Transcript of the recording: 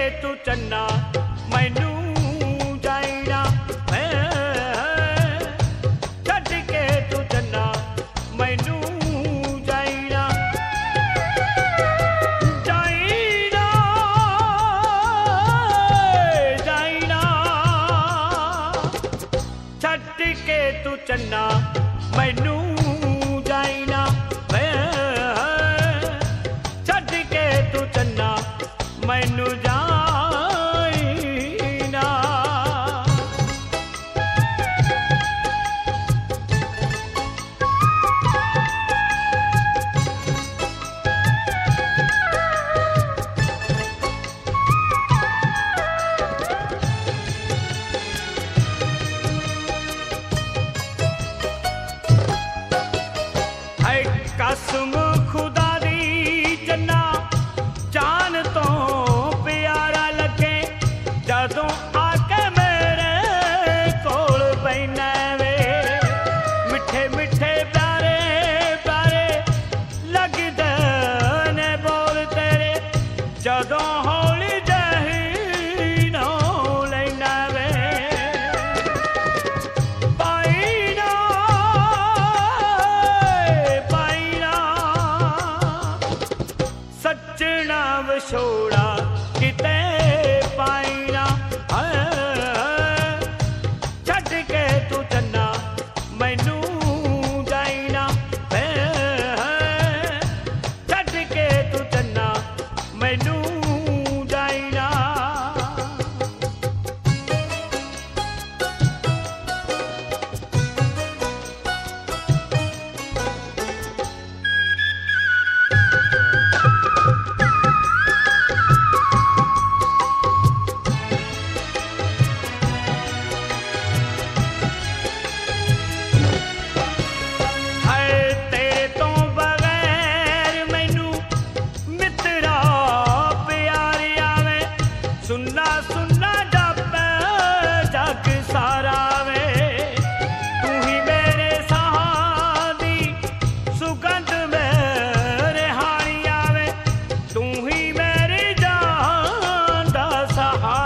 तू चन्ना मैनू जाईना, छड्ड के तू चन्ना मैनू जाईना, जाईना जाईना, छड्ड के तू चन्ना मैनू जाईना, छड्ड के तू चन्ना मैनू जाईना। है कसम खुदा दी जन्ना जान तो प्यारा लगे, जदों आके मेरे कोल पैना वे, मिठे मिठे प्यारे प्यारे लगदे ने बोल तेरे, जदों हौली जही नौ लैना वे, पाईना पाईना सजना विछोड़ा किते पाईना, छड्ड के तू चन्ना मैनू जाईना, छड्ड के तू चन्ना मैनू जाईना। सुन्ना सुन्ना जापे जग सारा वे, तू ही मेरे सहादी सुगंध मेरे हानिया वे, तू ही मेरी जान दा सहारा